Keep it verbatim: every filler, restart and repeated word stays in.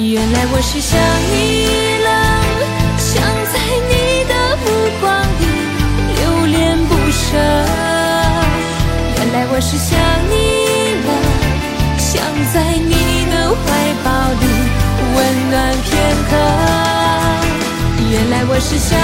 原来我是想你了，想在你的目光里留恋不舍。原来我是想你了，想在你的怀抱里温暖片刻。原来我是想